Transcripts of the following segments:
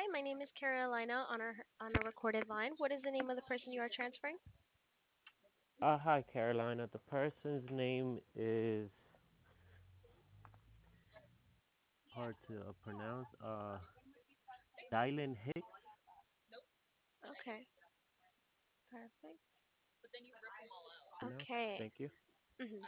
my name is Carolina on a recorded line. What is the name of the person you are transferring? Hi, Carolina. The person's name is hard to pronounce. Dylan Hicks. Okay, perfect. Pronounce. Okay. Thank you. hmm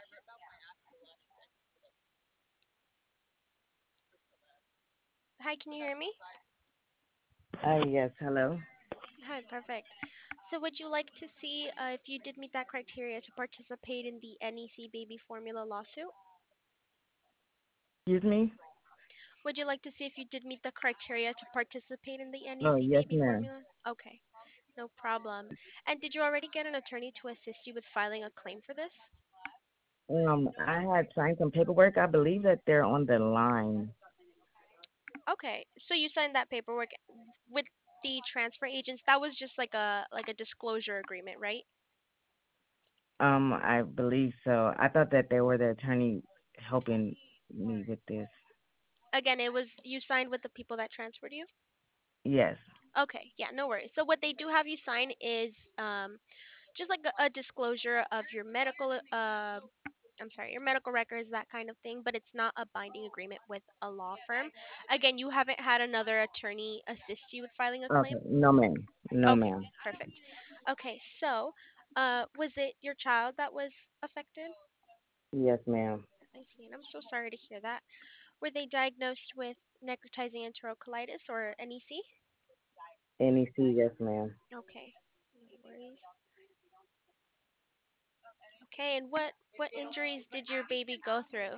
Hi, can you hear me? Yes, hello. Hi, perfect. So, would you like to see if you did meet that criteria to participate in the NEC baby formula lawsuit? Excuse me? Would you like to see if you did meet the criteria to participate in the Oh, NEC yes, baby ma'am. formula? Okay, no problem. And did you already get an attorney to assist you with filing a claim for this? I had signed some paperwork. I believe that they're on the line. Okay, so you signed that paperwork with the transfer agents. That was just like a disclosure agreement, right? I believe so. I thought that they were the attorney helping me with this. Again, it was you signed with the people that transferred you. Yes. Okay, yeah, no worries. So what they do have you sign is just like a disclosure of your medical I'm sorry, your medical records, that kind of thing, but it's not a binding agreement with a law firm. Again, you haven't had another attorney assist you with filing a claim? Okay. No, ma'am. No, Okay, ma'am. perfect. Okay, so was it your child that was affected? Yes, ma'am. I see, and I'm so sorry to hear that. Were they diagnosed with necrotizing enterocolitis or NEC? NEC, yes, ma'am. Okay, no worries. Okay, and what injuries did your baby go through?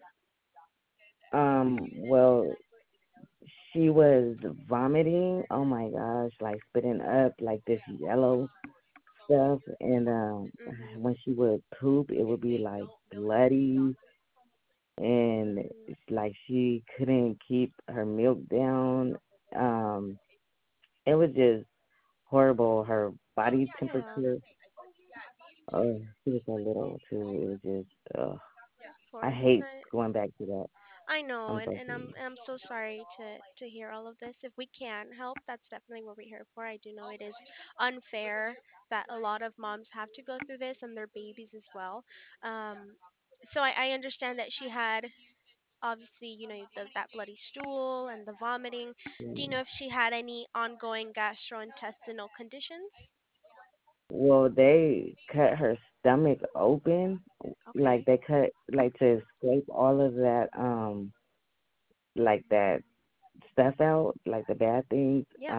Well, she was vomiting. Oh my gosh, like spitting up like this yellow stuff, and Mhm. when she would poop, it would be like bloody, and it's like she couldn't keep her milk down. Um, it was just horrible. Her body Yeah, temperature, she was so little too. It was just, of I course. hate going back to that. I know, I'm so and sorry. I'm so sorry to hear all of this. If we can help, that's definitely what we're here for. I do know it is unfair that a lot of moms have to go through this and their babies as well. Um, so I understand that she had obviously, that bloody stool and the vomiting. Do you Yeah. know if she had any ongoing gastrointestinal conditions? Well, they cut her stomach open, Okay. like they cut, like to scrape all of that, like that stuff out, like the bad things. Yeah.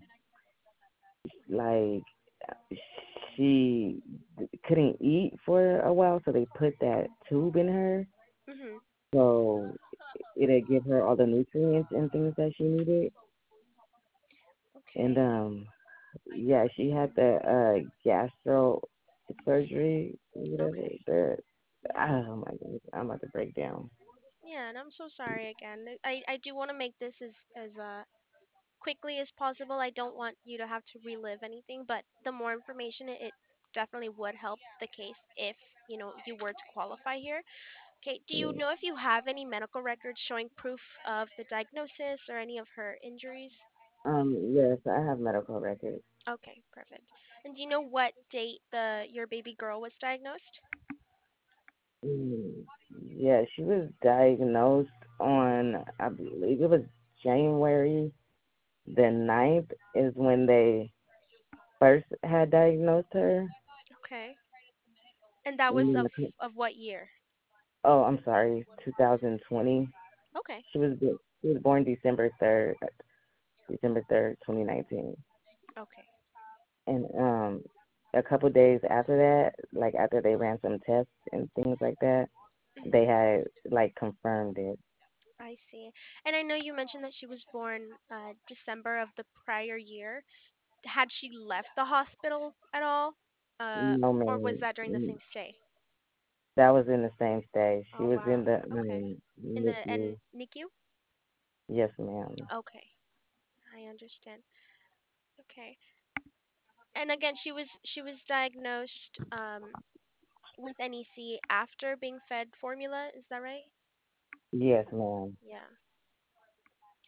Like she couldn't eat for a while, so they put that tube in her, Mhm. so it'll give her all the nutrients and things that she needed. And Okay. yeah, she had the gastro surgery, whatever. Okay. The Yeah. oh my goodness, I'm about to break down. Yeah, and I'm so sorry again. I do want to make this as quickly as possible. I don't want you to have to relive anything, but the more information it definitely would help the case if, you were to qualify here. Okay, do you Yeah. know if you have any medical records showing proof of the diagnosis or any of her injuries? Yes, I have medical records. Okay, perfect. And do you know what date the your baby girl was diagnosed? Mm, yeah, she was diagnosed on, I believe it was January the 9th is when they first had diagnosed her. Okay. And that was And then of what year? oh, I'm sorry, 2020. Okay. She was born December 3rd, 2019. Okay. And a couple days after that, like after they ran some tests and things like that, they Mhm. had like confirmed it. I see. And I know you mentioned that she was born December of the prior year. Had she left the hospital at all? No Or was man, that during the same stay? that was in the same stage. She Oh was in wow. the Okay. In the NICU. NICU? Yes, ma'am. Okay. I understand. Okay. And again, she was diagnosed with NEC after being fed formula, is that right? Yes, ma'am. Yeah.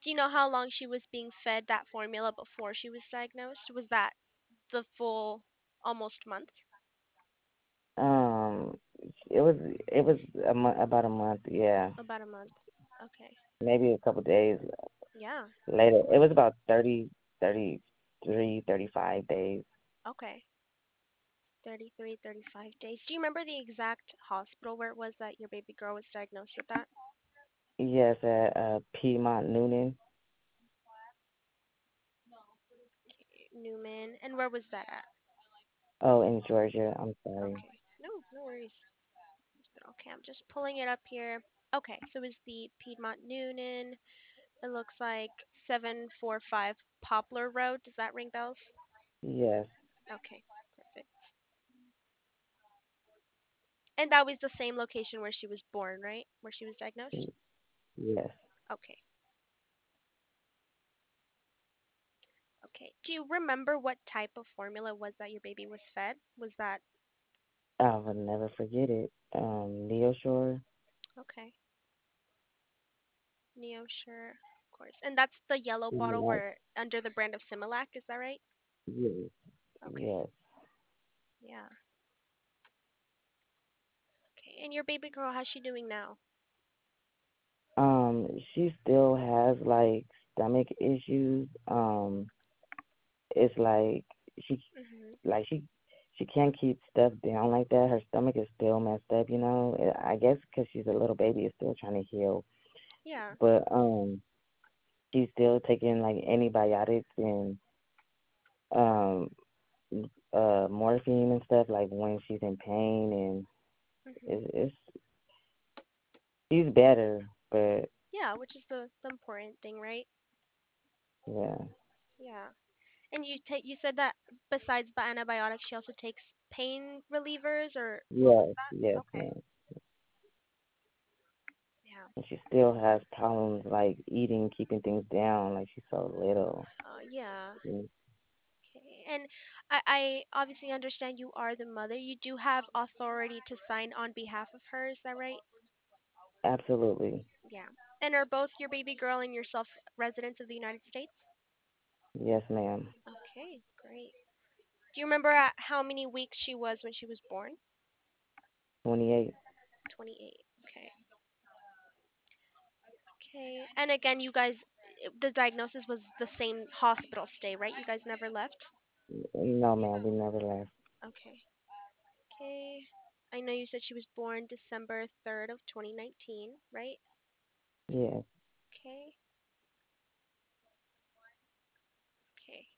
Do you know how long she was being fed that formula before she was diagnosed? Was that the full almost month? Um, it was about a month, yeah, About a month. Okay. maybe a couple days Yeah. later. It was about 33, 35 days. Okay. 33, 35 days. Do you remember the exact hospital where it was that your baby girl was diagnosed with that? Yes, at Piedmont Noonan. Newman. And where was that at? Oh, in Georgia. I'm sorry. Okay. No, no worries. Okay, I'm just pulling it up here. Okay, so it's the Piedmont Noonan. It looks like 745 Poplar Road. Does that ring bells? Yes, Okay, perfect. And that was the same location where she was born, right? Where she was diagnosed? yes. Okay. Okay. Do you remember what type of formula was that your baby was fed? Was that I will never forget it. Neoshore. okay? Neosure, of course. And that's the yellow bottle Yes, where under the brand of Similac, is that right? yes, Okay. yes. Yeah. Okay. And your baby girl, how's she doing now? She still has like stomach issues. It's she, Mhm. like she can't keep stuff down like that. Her stomach is still messed up, you know. I guess because she's a little baby, it's still trying to heal. Yeah. But she's still taking like antibiotics and um morphine and stuff like when she's in pain, and Mhm. it's she's better, but Yeah, which is the important thing, right? yeah. Yeah. And you said that besides the antibiotics, she also takes pain relievers, or what was Yes, that? yes, Okay. man. Yeah. And she still has problems like eating, keeping things down, like she's so little. Yeah. Mm, Okay. And I obviously understand you are the mother. You do have authority to sign on behalf of her, is that right? absolutely. Yeah. And are both your baby girl and yourself residents of the United States? Yes, ma'am. Okay, great. Do you remember how many weeks she was when she was born? 28. 28. Okay. Okay. And again, you guys, the diagnosis was the same hospital stay, right? You guys never left? No, ma'am, we never left. Okay. Okay. I know you said she was born December 3rd of 2019, right? Yes, Okay. Okay.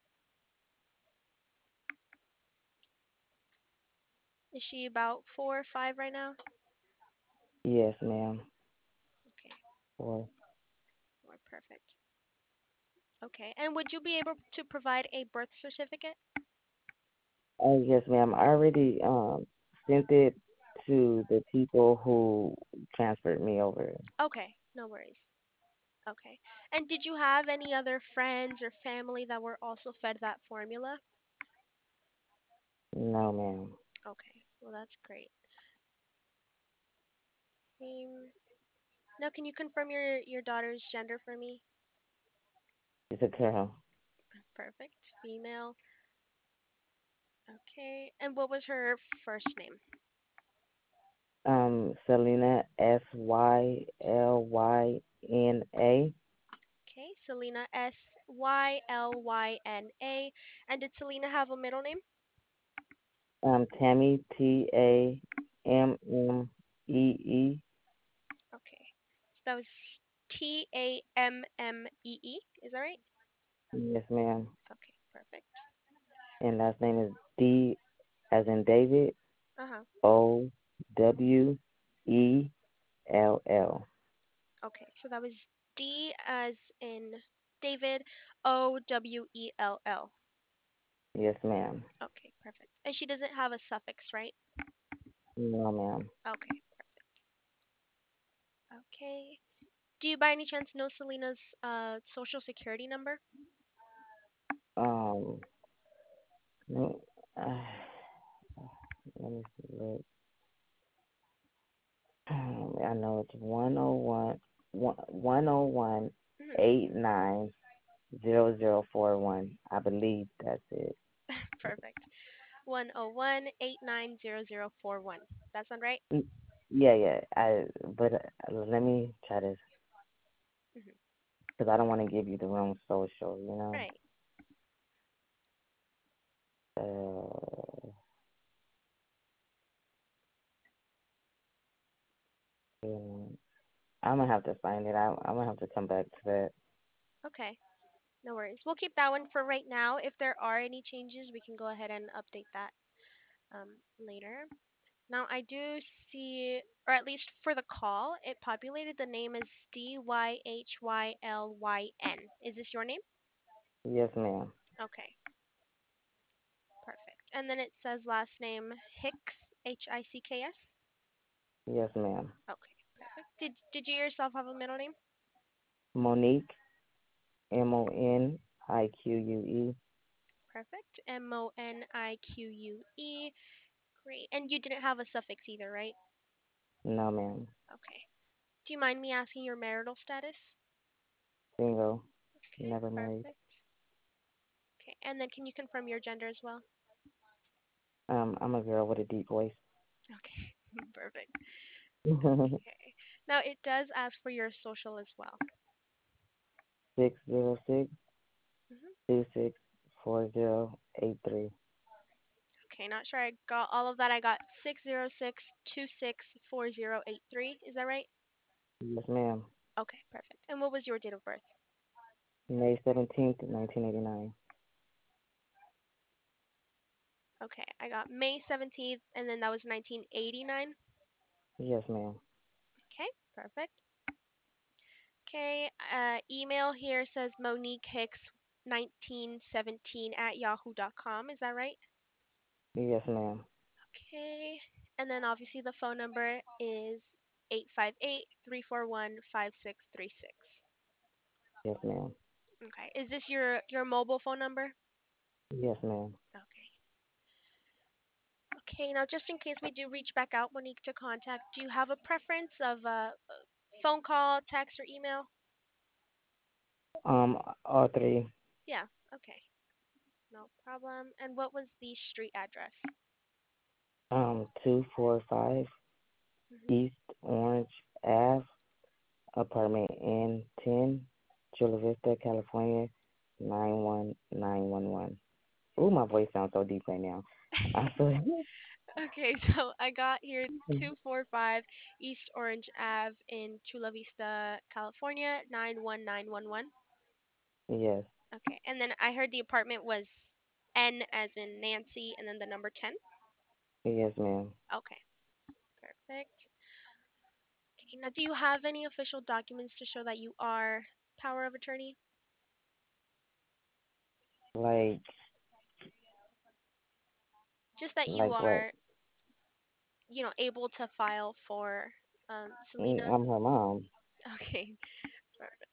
Is she about 4 or 5 right now? yes, ma'am. Okay. Or, More perfect. Okay. And would you be able to provide a birth certificate? oh, yes, ma'am. I already sent it to the people who transferred me over. Okay. No worries. Okay. And did you have any other friends or family that were also fed that formula? No, ma'am. Okay. Well, that's great. Now, can you confirm your daughter's gender for me? It's a girl. Perfect. Female. Okay. And what was her first name? Selena, Sylynna. Okay. Selena, Sylynna. And did Selena have a middle name? Tammy, Tammee. Okay. So that was Tammee. Is that right? Yes, ma'am. Okay. Perfect. And last name is D as in David, Uh huh. Owell. Okay. So that was D as in David, Owell. Yes, ma'am. Okay. Perfect. And she doesn't have a suffix, right? No, ma'am. Okay. Okay. Do you by any chance know Selena's social security number? Um, no, let me see. Look. I know it's 101, 101. Mhm. 890041. I believe that's it. Perfect. 101-890041. That sound right? Mm, Yeah, yeah. But let me try this Mhm. because I don't want to give you the wrong social. You know. Right. Uh, I'm gonna have to find it. I'm gonna have to come back to that. Okay. No worries. We'll keep that one for right now. If there are any changes, we can go ahead and update that later. Now, I do see, or at least for the call, it populated the name as Dyhylyn. Is this your name? Yes, ma'am. Okay, perfect. And then it says last name Hicks, Hicks. Yes, ma'am. Okay, perfect. Did you yourself have a middle name? Monique, Monique. Perfect. Monique. Great. And you didn't have a suffix either, right? No, ma'am. Okay. Do you mind me asking your marital status? Single. Okay, Never married. perfect. Okay, and then can you confirm your gender as well? I'm a girl with a deep voice. Okay, perfect. Okay. Now it does ask for your social as well. 606 Hmm. 264083. Okay, not sure I got all of that. I got 606264083. Is that right? Yes, ma'am. Okay, perfect. And what was your date of birth? May 17th, 1989. Okay, I got May 17th, and then that was 1989. Yes, ma'am. Okay, perfect. Okay, email here says Monique Hicks 1917 at yahoo.com. Is that right? Yes, ma'am. Okay. And then obviously the phone number is 858-341-5636. Yes, ma'am. Okay. Is this your mobile phone number? Yes, ma'am. Okay. Okay. Now just in case we do reach back out, Monique, to contact, do you have a preference of a phone call, text, or email? All three. Yeah. Okay. No problem. And what was the street address? 245 Mhm. East Orange Ave, apartment N10, Chula Vista, California, 91911. Ooh, my voice sounds so deep right now. I feel Okay, so I got here 245 East Orange Ave in Chula Vista, California, 91911. yes, Okay, and then I heard the apartment was N as in Nancy and then the number 10. yes, ma'am. Okay, perfect. Okay, now do you have any official documents to show that you are power of attorney? Like, Just that you like what? are, able to file for Selena? I'm her mom. Okay, perfect.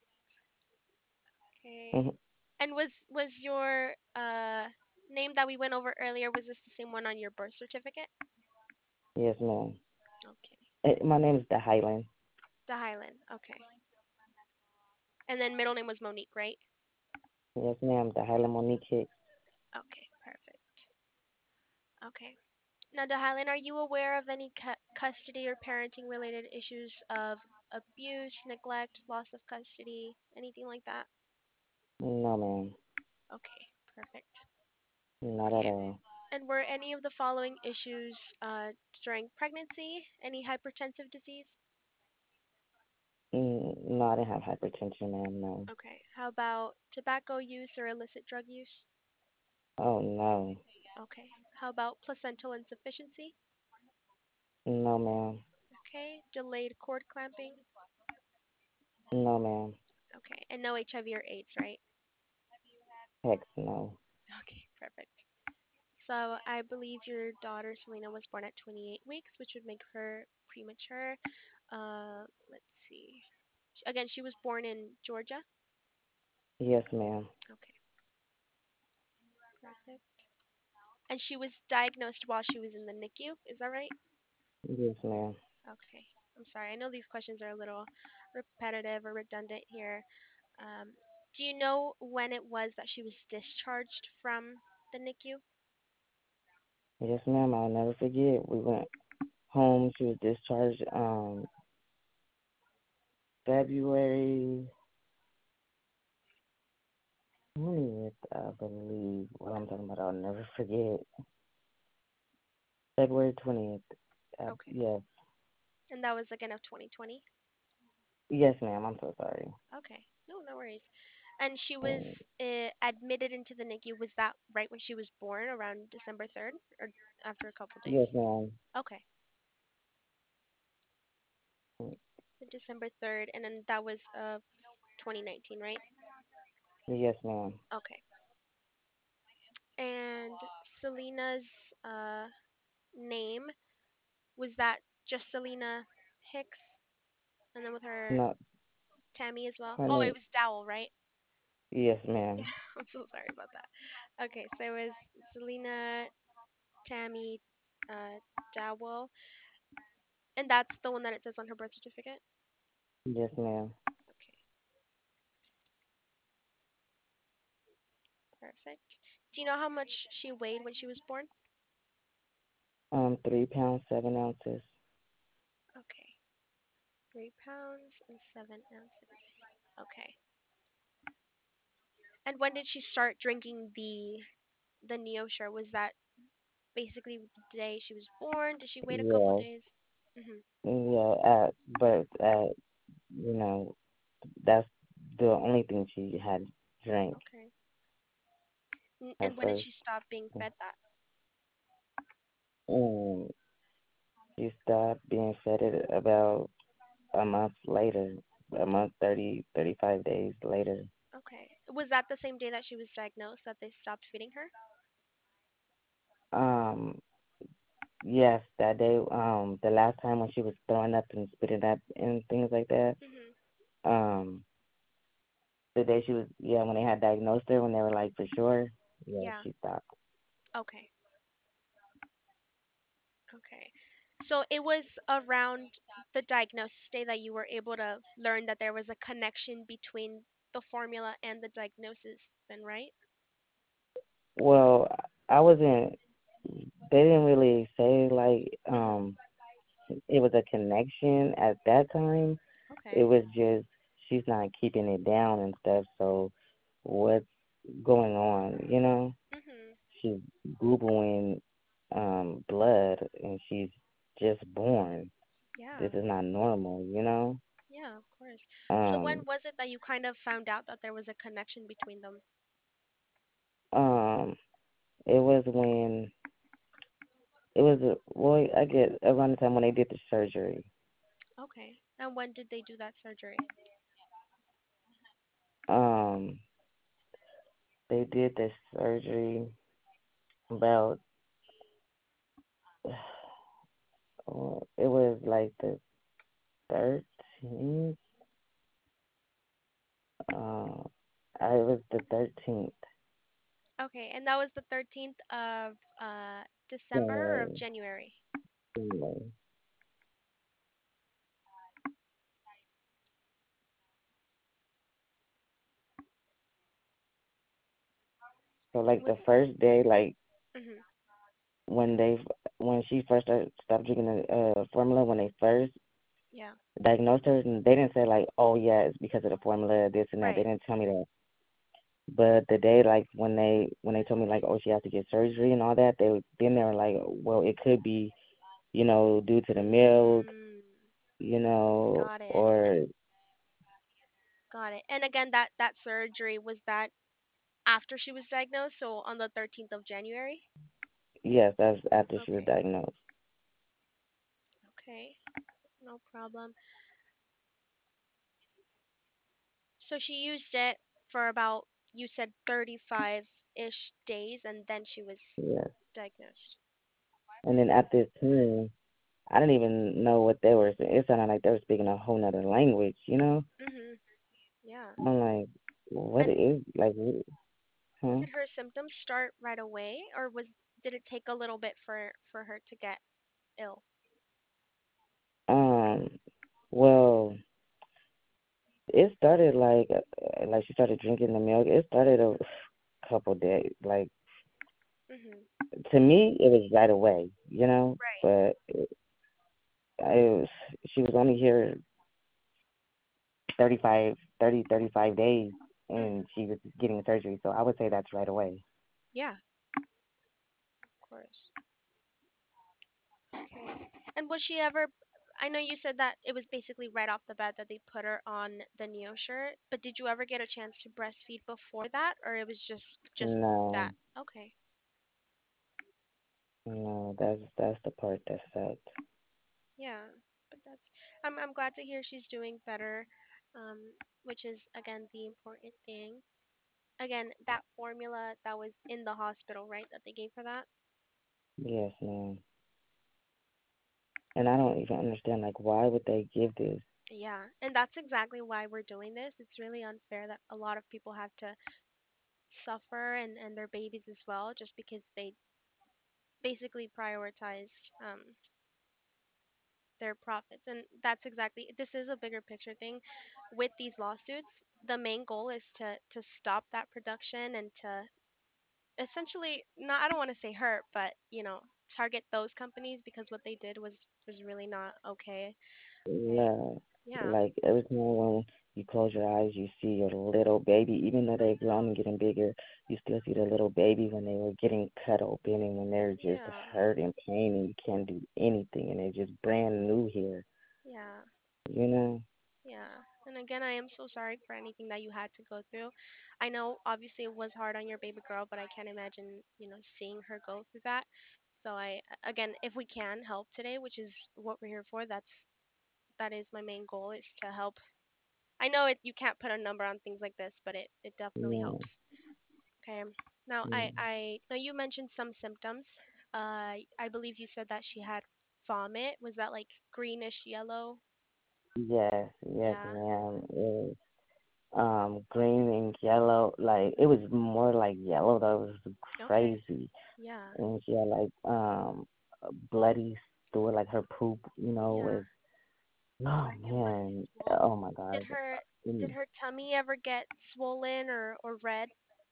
Okay. Mhm. And was your name that we went over earlier, was this the same one on your birth certificate? Yes, ma'am. Okay. My name is the Highland. The Highland. Okay. And then middle name was Monique, right? Yes, ma'am. The Highland Monique Hicks. Okay, perfect. Okay. Now, the Highland, are you aware of any custody or parenting related issues of abuse, neglect, loss of custody, anything like that? No, ma'am. Okay, perfect. Not at Okay. all. And were any of the following issues during pregnancy? Any hypertensive disease? No, I didn't have hypertension, ma'am. No. Okay. How about tobacco use or illicit drug use? Oh, no. Okay. How about placental insufficiency? No, ma'am. Okay. Delayed cord clamping? No, ma'am. Okay. And no HIV or AIDS, right? Heck no. Okay, perfect. So I believe your daughter Selena was born at 28 weeks, which would make her premature. Let's see. Again, she was born in Georgia. Yes, ma'am. Okay, perfect. And she was diagnosed while she was in the NICU. Is that right? Yes, ma'am. Okay. I'm sorry. I know these questions are a little repetitive or redundant here. Um, do you know when it was that she was discharged from the NICU? Yes, ma'am. I'll never forget. We went home. She was discharged February 20th, I believe. What I'm talking about, I'll never forget. February 20th. Okay. Yes. And that was again of 2020? Yes, ma'am. I'm so sorry. Okay. No, no worries. And she was Mm, admitted into the NICU. Was that right when she was born, around December 3rd, or after a couple days? yes, ma'am. Okay. Mm, So December 3rd, and then that was 2019, right? yes, ma'am. Okay. And Selena's uh, name, was that just Selena Hicks? And then with her No, Tammy as well? her Oh, it name. was Dowell, right? Yes, ma'am. I'm so sorry about that. Okay, so it was Selena, Tammy, Dowell, and that's the one that it says on her birth certificate? Yes, ma'am. Okay, perfect. Do you know how much she weighed when she was born? 3 pounds 7 ounces. Okay, 3 pounds and 7 ounces. Okay. And when did she start drinking the Neosure? Was that basically the day she was born? Did she wait a couple Yes. days? Mhm. Yeah. But you know, that's the only thing she had drank Okay. at And when did first. she stop being fed that? And she stopped being fed it about a month later, a month 35 days later. Okay. Was that the same day that she was diagnosed that they stopped feeding her? Um, yes, that day, the last time when she was throwing up and spitting up and things like that, Mhm. um, the day she was, yeah, when they had diagnosed her, when they were like for sure, yeah, Yeah. she stopped. Okay. Okay. So it was around the diagnosis day that you were able to learn that there was a connection between the formula and the diagnosis, then, right? Well, I wasn't, they didn't really say like, Mhm. it was a connection at that time. It Okay. was just she's not keeping it down and stuff. So what's going on? Mhm. She's googling blood and she's just born. Yeah. This is not normal. Yeah, of course. So when Um was it that you kind of found out that there was a connection between them? um it was when well, I get around the time when they did the surgery. Okay. And when did they do that surgery? Um they did the surgery about it was like the 13th. Uh, it was the 13th. Okay, and that was the 13th of December or of January. January? January. So like Was the first day, like Mhm. when they when she first stopped drinking the formula, when they first Yeah. diagnosed her, and they didn't say like, oh yeah, it's because of the formula, this and that. They Right. didn't tell me that. But the day like when they told me like, oh, she has to get surgery and all that, they were like, well, it could be due to the milk, Mm, got it. or Got it. And again, that surgery, was that after she was diagnosed, so on the 13th of January? yes, that's after she was Okay. diagnosed. Okay. No problem. So she used it for about, you said, 35-ish days, and then she was Yes. diagnosed. And then at this time, I didn't even know what they were saying. It sounded like they were speaking a whole nother language. Mhm. Yeah. I'm like, what And is like, huh? did her symptoms start right away, or did it take a little bit for her to get ill? Um, well, it started like she started drinking the milk. It started a couple days. Like Mhm. to me, it was right away, Right. But it was she was only here 35 days, and Mhm. she was getting surgery. So I would say that's right away. Yeah, of course. Okay. And was she ever? I know you said that it was basically right off the bat that they put her on the Neo shirt, but did you ever get a chance to breastfeed before that, or it was just that? No, Okay. no, that's the part that sucked. Yeah, but I'm glad to hear she's doing better, um, which is again the important thing. Again, that formula that was in the hospital, right? That they gave her that. Yes, ma'am. And I don't even understand like why would they give this? Yeah, and that's exactly why we're doing this. It's really unfair that a lot of people have to suffer and their babies as well, just because they basically prioritized their profits. And that's exactly, this is a bigger picture thing with these lawsuits. The main goal is to stop that production and to essentially, not, I don't want to say hurt, but target those companies, because what they did was really not okay. Okay. Yeah, Yeah. like every time when you close your eyes, you see your little baby. Even though they're grown and getting bigger, you still see the little baby when they were getting cut open and when they're just Yeah. hurt and pain and you can't do anything and they're just brand new here. Yeah. You know? Yeah. And again, I am so sorry for anything that you had to go through. I know obviously it was hard on your baby girl, but I can't imagine, seeing her go through that. So again, if we can help today, which is what we're here for, that is my main goal, is to help. I know you can't put a number on things like this, but it definitely Yeah, helps. Okay. Now, yeah. I know you mentioned some symptoms. I believe you said that she had vomit. Was that like greenish yellow? Yes, yes, Yeah. ma'am. It was green and yellow. Like it was more like yellow though. It was Okay. crazy. Yeah. And she had like a bloody stool, like her poop, Yeah. was oh man, oh my Did gosh. her did Mm, her tummy ever get swollen or red?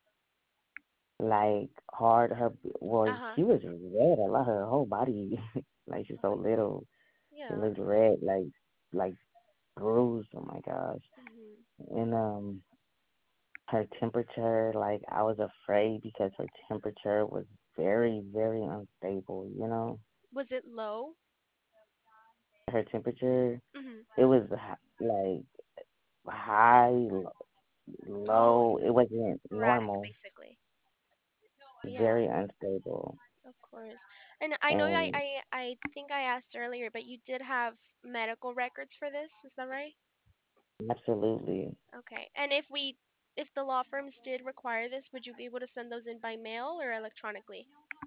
like hard her well, Uh-huh. she was red. A lot her whole body like she's so little. She Yeah. looked red, like bruised. Oh my gosh. Mhm. And her temperature, like I was afraid because her temperature was very, very unstable, Was it low? Her temperature, Mhm. it was like high, Oh, low. It wasn't erratic normal, basically. Yeah, very unstable. of course. And I know And I think I asked earlier, but you did have medical records for this, is that right? absolutely, Okay. And if the law firms did require this, would you be able to send those in by mail or electronically?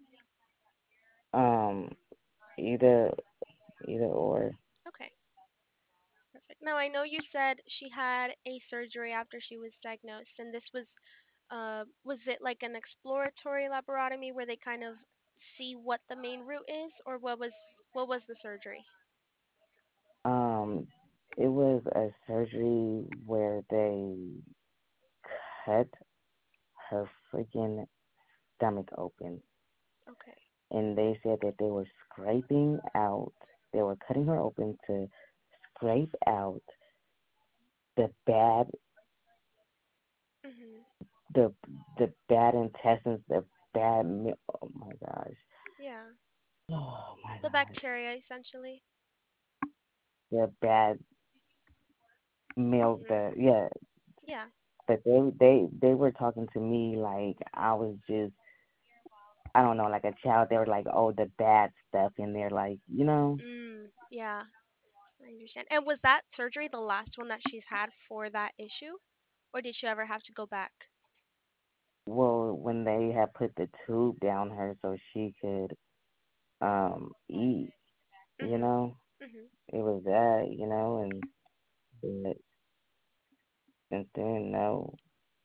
um, either either or. Okay. Perfect. Now, I know you said she had a surgery after she was diagnosed, and this was it like an exploratory laparotomy where they kind of see what the main root is, or what was the surgery? Um, it was a surgery where they cut her freaking stomach open, Okay. and they said that they were scraping out. They were cutting her open to scrape out the bad, Mhm. the the bad intestines, the bad. Oh my gosh. Yeah. Oh my The gosh. bacteria essentially. The bad milk. Mhm. The yeah. Yeah. But they were talking to me like I was just I don't know like a child. They were like, oh, the bad stuff in there, like Yeah. I understand. And was that surgery the last one that she's had for that issue, or did she ever have to go back? Well, when they had put the tube down her so she could eat, Mhm. Mhm. it was that, but since then no.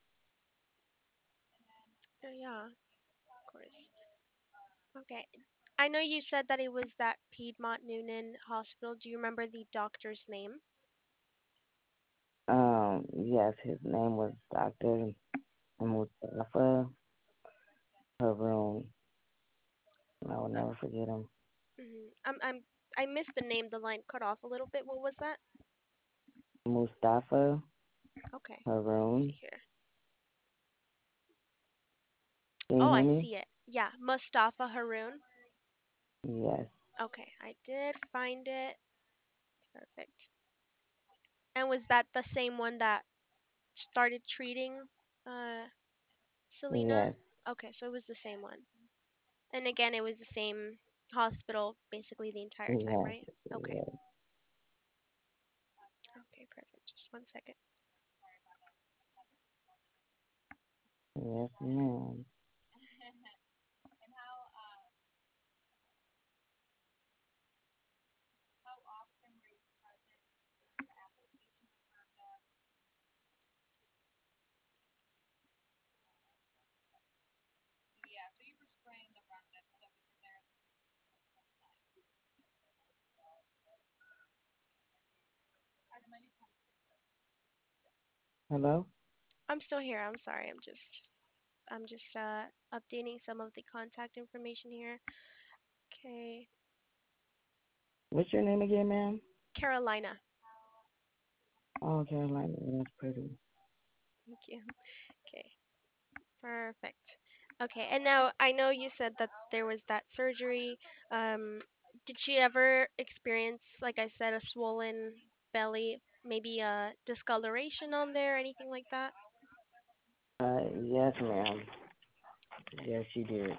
Yeah. Of course. Okay. I know you said that it was that Piedmont Noonan Hospital. Do you remember the doctor's name? Yes, his name was Dr. Mustafa Haroon. I will never forget him. I missed the name. The line cut off a little bit. What was that? Mustafa Okay, let me Haroon. see here. Can you Oh, hear I me? see it. Yeah, Mustafa Haroon. Yes, Okay, I did find it. Perfect. And was that the same one that started treating uh Selena? yes, Okay, so it was the same one. And again, it was the same hospital basically the entire time, yes, right? Okay. yes, Okay, perfect. Just one second. yes, ma'am. Hello? I'm still here. I'm sorry. I'm just updating some of the contact information here. Okay. What's your name again, ma'am? Carolina. Oh, Carolina. That's pretty. Thank you. Okay. Perfect. Okay. And now I know you said that there was that surgery. Um, did she ever experience, like I said, a swollen belly, maybe a discoloration on there, anything like that? Yes, ma'am. Yes, she did.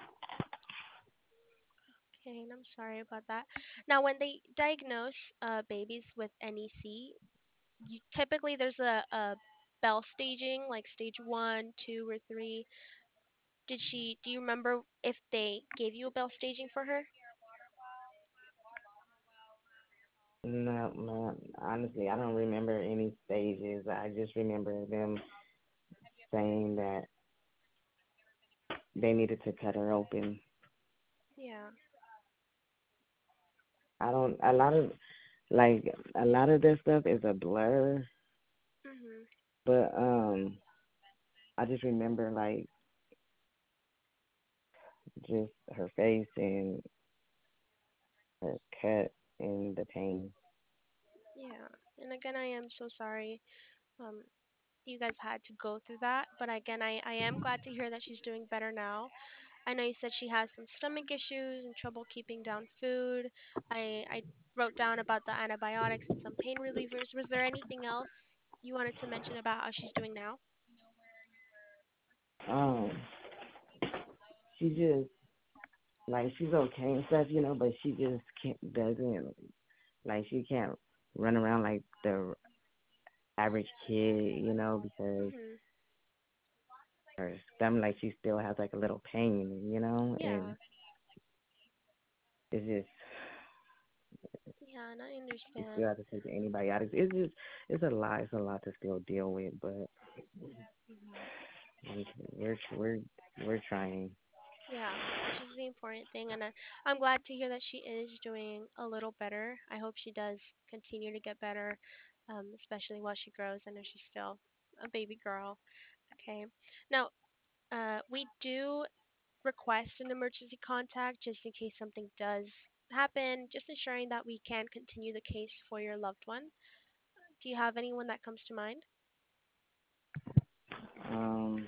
Okay, and I'm sorry about that. Now, when they diagnose babies with NEC, typically there's a Bell staging, like stage one, two, or three. Do you remember if they gave you a Bell staging for her? No, ma'am. Honestly, I don't remember any stages. I just remember them saying that they needed to cut her open. Yeah. I don't. A lot of this stuff is a blur, Mhm. but I just remember like just her face and her cut and the pain. Yeah. And again, I am so sorry. Um, you guys had to go through that, but again, I am glad to hear that she's doing better now. I know you said she has some stomach issues and trouble keeping down food. I wrote down about the antibiotics and some pain relievers. Was there anything else you wanted to mention about how she's doing now? Um, she just like she's okay and stuff, but she just can't doesn't like she can't run around like the average kid, because Mhm. her stomach like she still has like a little pain, Yeah. and it's just Yeah, and I she understand. still has to take the antibiotics. It's a lot to still deal with, but Mhm. we're trying. Yeah, which is the important thing, and I'm glad to hear that she is doing a little better. I hope she does continue to get better, especially while she grows. I know she's still a baby girl. Okay. Now, we do request an emergency contact just in case something does happen, just ensuring that we can continue the case for your loved one. Do you have anyone that comes to mind? Um,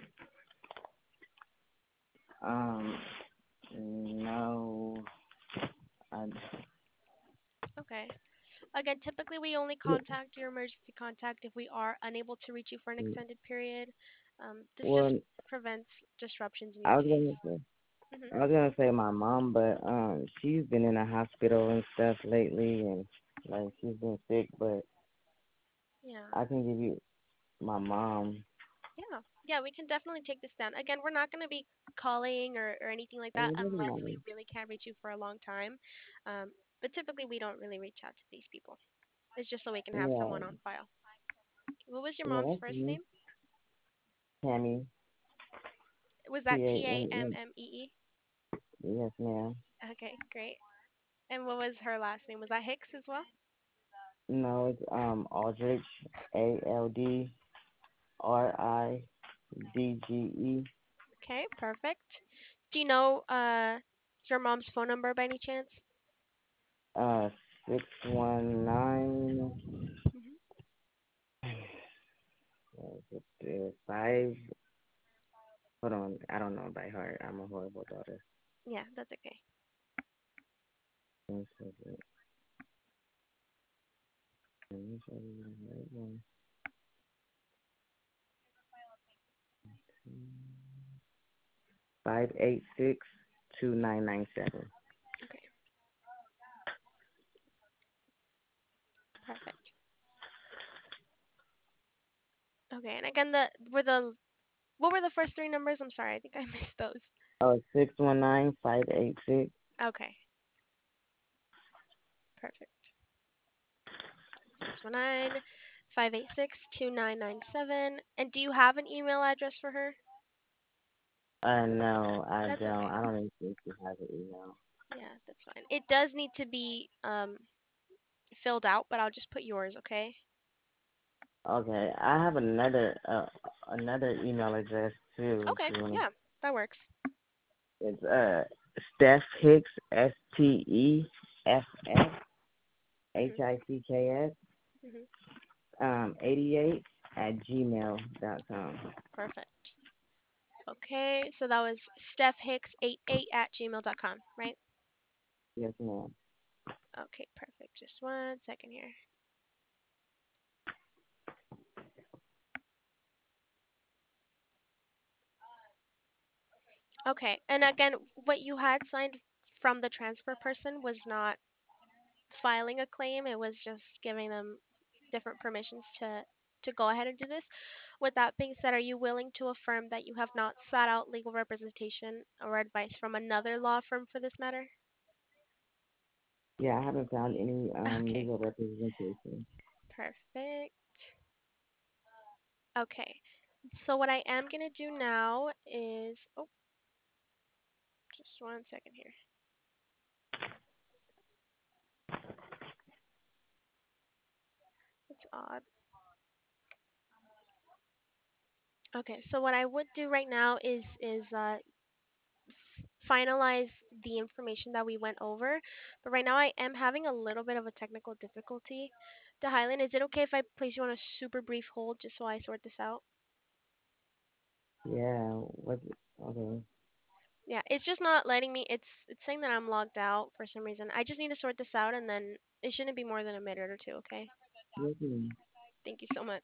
um, no, I, Okay. Again, typically we only contact your emergency contact if we are unable to reach you for an extended period. This just well, prevents disruptions in your I was case. gonna say. Hmm. I was gonna say my mom, but she's been in the hospital and stuff lately, and like she's been sick. But Yeah. I can give you my mom. Yeah. Yeah, we can definitely take this down. Again, we're not going to be calling or anything like Oh, that it doesn't unless matter. we really can't reach you for a long time. But typically we don't really reach out to these people. It's just so we can have Yeah, someone on file. What was your yeah, mom's that's first me, name? Tammy. Was T that A M M. Tammee? Yes, ma'am. Okay, great. And what was her last name? Was that Hicks as well? No, it's Aldrich, Aldridge. Okay, perfect. Do you know your mom's phone number by any chance? 619. Hmm. Five. Hold on, I don't know by heart. I'm a horrible daughter. Yeah, that's okay. One second. Let me show you the right one. 586-2997. Okay, perfect. Okay, and again, the were the what were the first three numbers? I'm sorry, I think I missed those. Oh, 619-586. Okay, perfect. 619-586-2997. And do you have an email address for her? No, I That's don't. okay. I don't even think you have an email. Yeah, that's fine. It does need to be filled out, but I'll just put yours, okay? Okay, I have another email address too. Okay, If you want yeah, that works. it's Steph Hicks, Mhm. STEFFHICKS Mhm. 88 at gmail.com. Perfect. Okay, so that was stephhicks88 at gmail.com, right? Yes, ma'am. Okay, perfect. Just one second here. Okay, and again, what you had signed from the transfer person was not filing a claim. It was just giving them different permissions to go ahead and do this. With that being said, are you willing to affirm that you have not sought out legal representation or advice from another law firm for this matter? Yeah, I haven't found any Okay, legal representation. perfect. Okay, so what I am gonna do now is, oh, just one second here. It's odd. Okay, so what I would do right now is finalize the information that we went over. But right now I am having a little bit of a technical difficulty. To Highland, is it okay if I place you on a super brief hold just so I sort this out? Yeah, what? Okay. Yeah, it's just not letting me. It's saying that I'm logged out for some reason. I just need to sort this out and then it shouldn't be more than a minute or two, okay? Yes, ma'am. Thank you so much.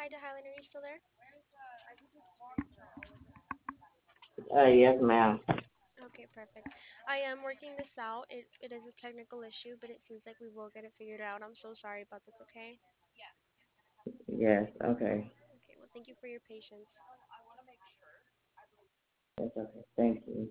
Hi, Dehilan, are you still there? Yes, ma'am. Okay, perfect. I am working this out. It is a technical issue, but it seems like we will get it figured out. I'm so sorry about this, okay? Yes, okay. Okay, well, thank you for your patience. That's okay. Thank you.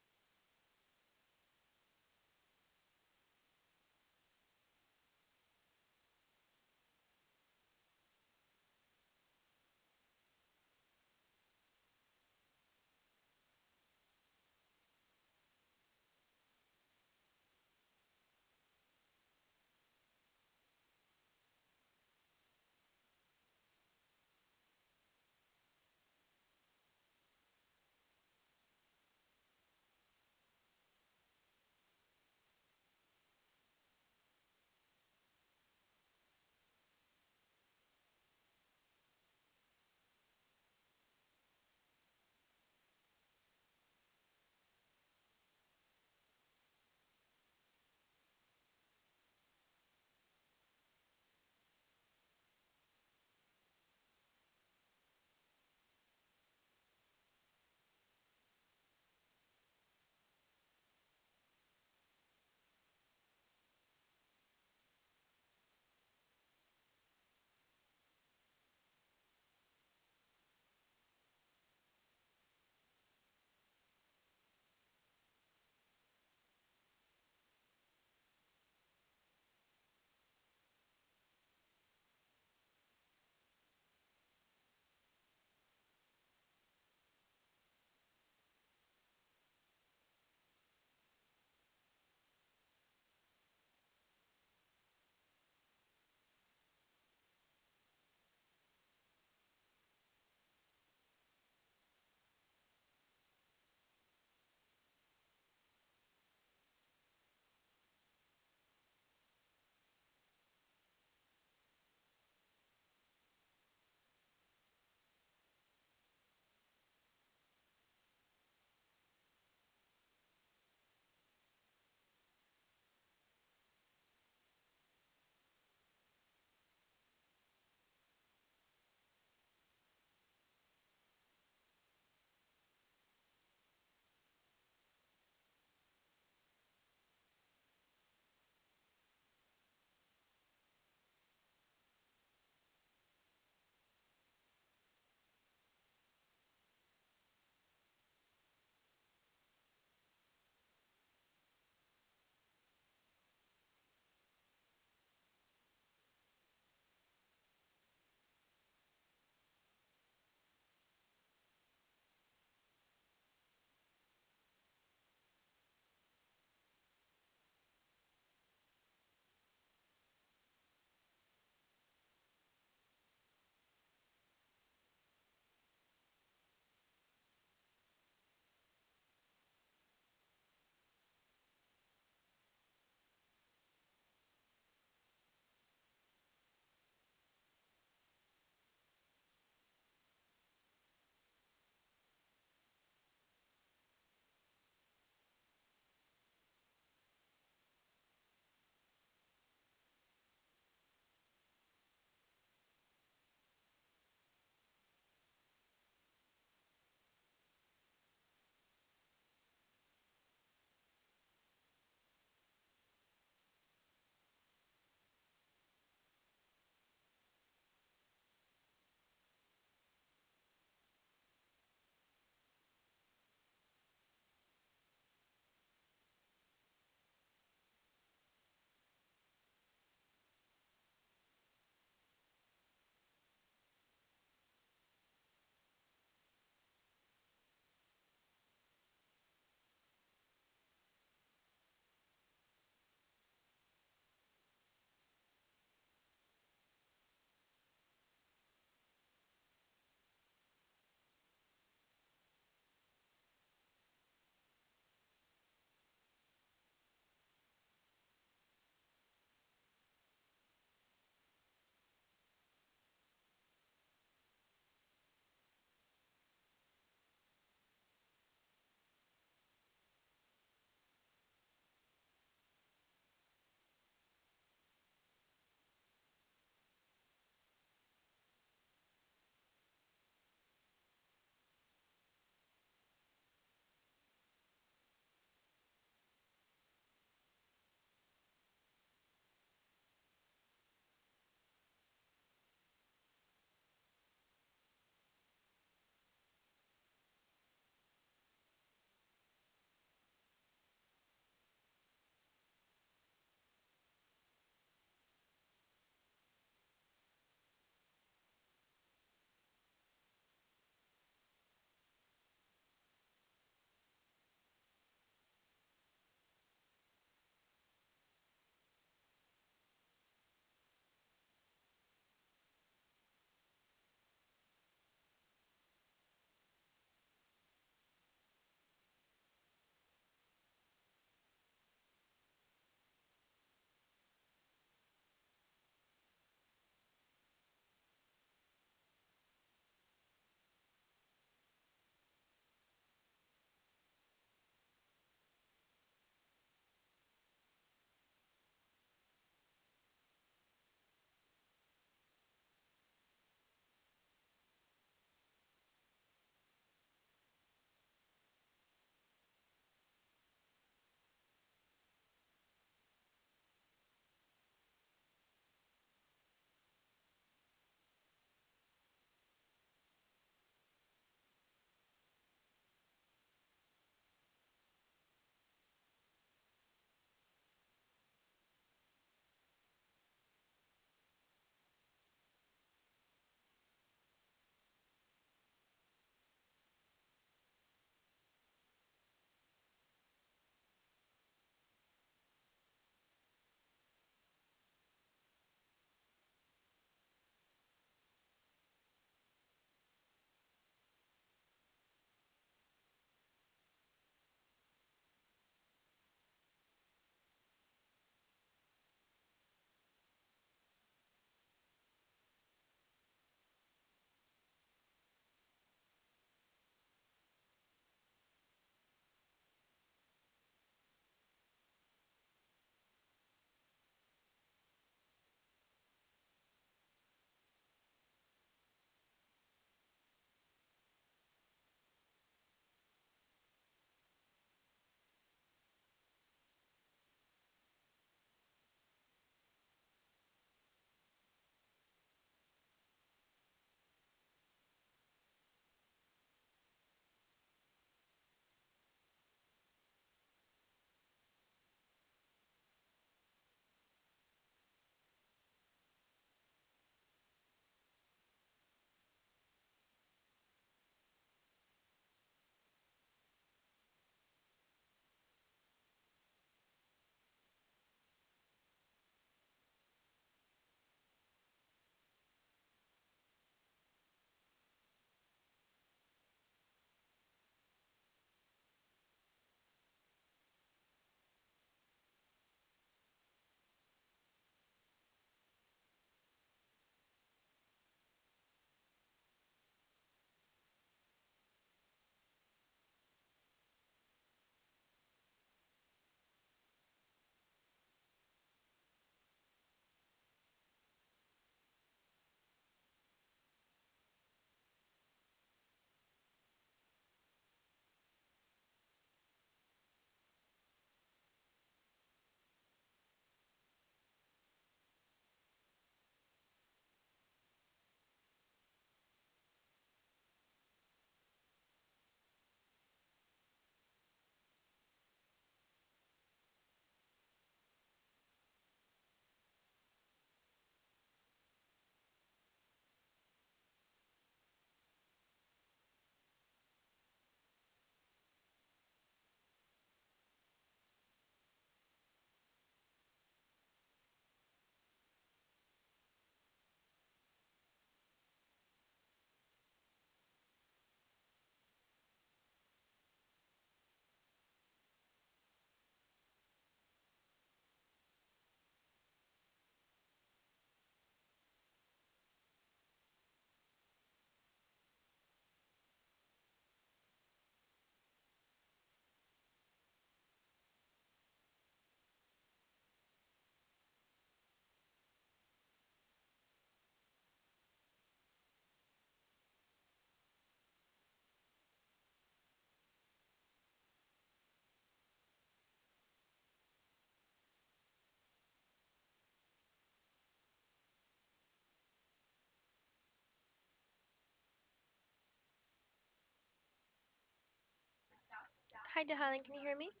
Hi, Dahalan, can you hear me?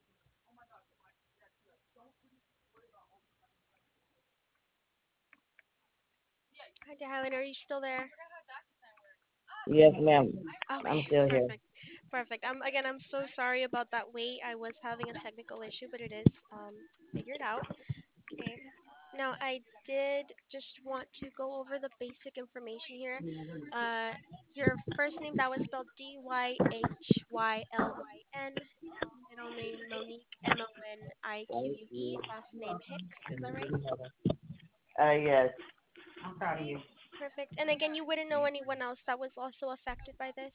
Hi, Dahalan, are you still there? Yes, ma'am. Okay, I'm still here. perfect. Perfect. Again, I'm so sorry about that wait. I was having a technical issue, but it is figured out. Okay. Now, I did just want to go over the basic information here. Uh, your first name that was spelled Dyhylyn. Middle name Monique, Monique. Last name Hicks. Is that right? Yes. I'm proud of Okay. you. Perfect. And again, you wouldn't know anyone else that was also affected by this.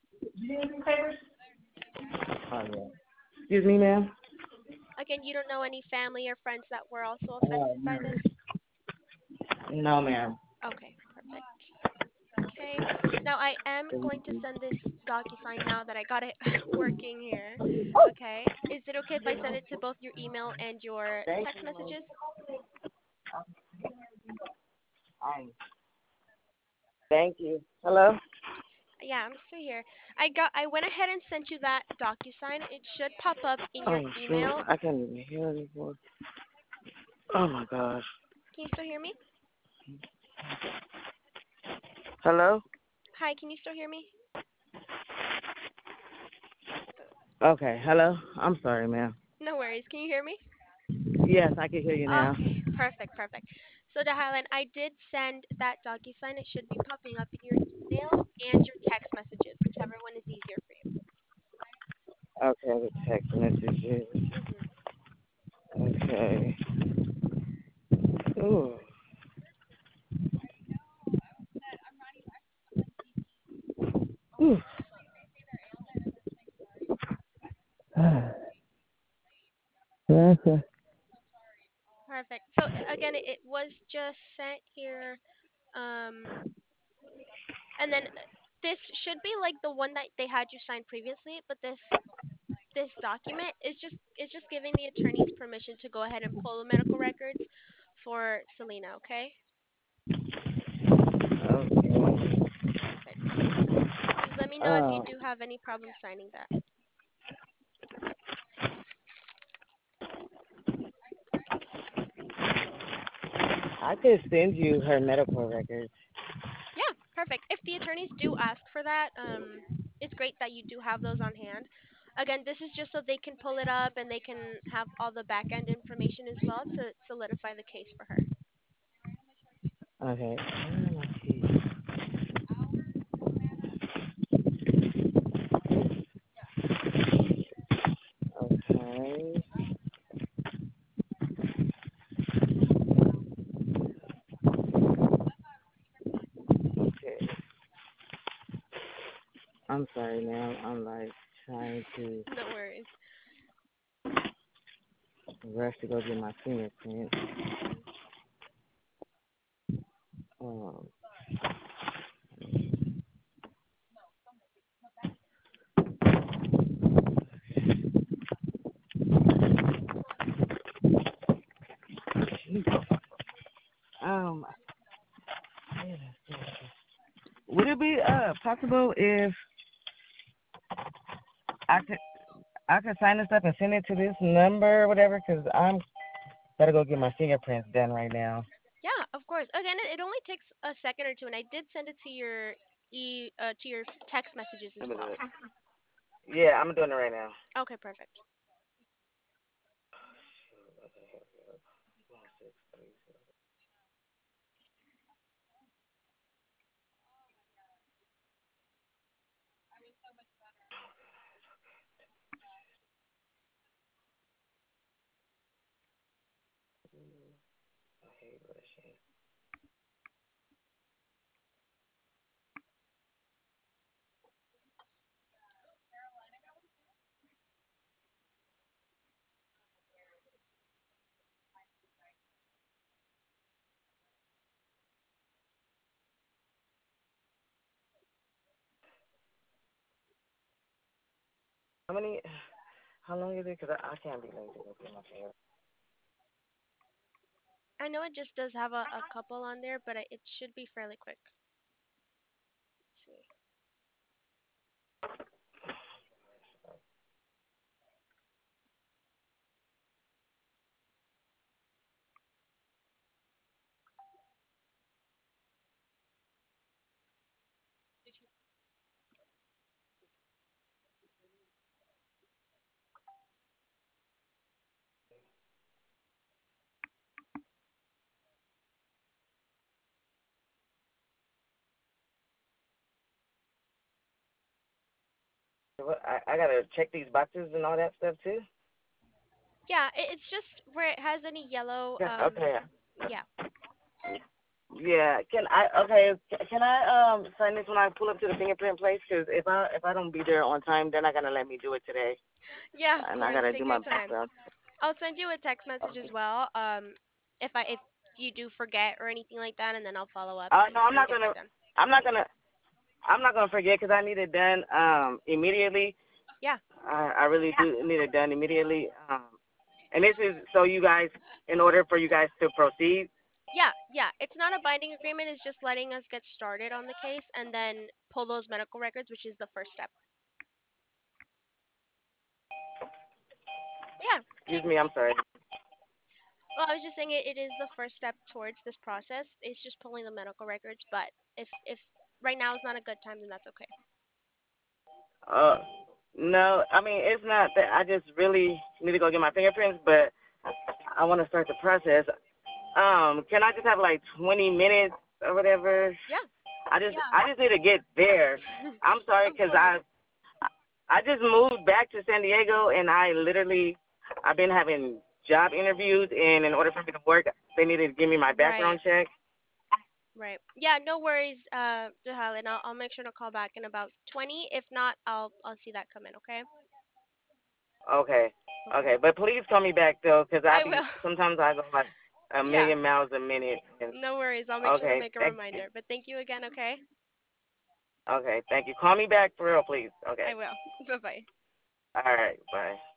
Oh, yeah. Excuse me, ma'am? Again, you don't know any family or friends that were also affected by this. No, ma'am. Okay. Perfect. Okay. Now I am going to send this DocuSign now that I got it working here. Okay. Is it okay if I send it to both your email and your Thank text you. messages? Thank you. Hello? Yeah, I'm still here. I went ahead and sent you that DocuSign. It should pop up in your Oh, shoot. email. I can't even hear anymore. Oh, my gosh. Can you still hear me? Hello? Hi, can you still hear me? Okay, hello? I'm sorry, ma'am. No worries. Can you hear me? Yes, I can hear you now. Okay, perfect, perfect. So the Highland, I did send that DocuSign. It should be popping up in your email and your text messages, whichever one is easier for Okay, the text messages. you. Okay. Ooh. Ooh. Okay. Perfect. So again, it was just sent here, um, and then this should be like the one that they had you sign previously, but this document is just giving the attorneys permission to go ahead and pull the medical records for Selena. Okay. Okay. Perfect. Just let me know if you Uh, do have any problem signing that. I could send you her medical records. Yeah, perfect. If the attorneys do ask for that, it's great that you do have those on hand. Again, this is just so they can pull it up and they can have all the back end information as well to solidify the case for her. Okay. Where are my keys? Okay. Okay. I'm sorry, ma'am. I'm like trying to No worries. rush to go get my fingerprint. Mhm. Um, um, would it be possible if I could sign this up and send it to this number or whatever? Cause I'm gotta go get my fingerprints done right now. Yeah, of course. Again, it only takes a second or two, and I did send it to your to your text messages as Let me do well. it. Yeah, I'm doing it right now. Okay, perfect. I hate rushing. How many? How long is it? Cause I can't be late to go get my finger. I know it just does have a couple on there, but it should be fairly quick. Let's see. I gotta check these boxes and all that stuff too. Yeah, it's just where it has any yellow. Yeah. Okay. Yeah. Yeah. Can I? Okay. Can I sign this when I pull up to the fingerprint place? Because if I don't be there on time, they're not gonna let me do it today, Yeah, of and I course. gotta do Take your my time. background. I'll send you a text message as well. If you do forget or anything like that, and then I'll follow up No, so I'm you not get gonna. that done. I'm not gonna. I'm not gonna forget because I need it done immediately. Yeah. I really do need it done immediately. And this is so you guys, in order for you guys to proceed. Yeah, yeah. It's not a binding agreement. It's just letting us get started on the case and then pull those medical records, which is the first step. Yeah. Excuse me. I'm sorry. Well, I was just saying it is the first step towards this process. It's just pulling the medical records, but if right now is not a good time, then that's okay. Uh, no, I mean it's not that. I just really need to go get my fingerprints, but I want to start the process. Can I just have like 20 minutes or whatever? Yeah, I just need to get there. I'm sorry of because course. I just moved back to San Diego and I've been having job interviews, and in order for me to work, they needed to give me my Right, background check. right. Yeah, no worries, Jahal, and I'll make sure to call back in about 20. If not, I'll see that come in. Okay. Okay, Okay. okay, but please call me back though, because I will. sometimes I go like a Yeah. million miles a minute. And No worries. I'll make sure to okay, make a thank you. reminder. But thank you again. Okay. Okay, thank you. Call me back for real, please. Okay. I will. Bye bye. All right. Bye.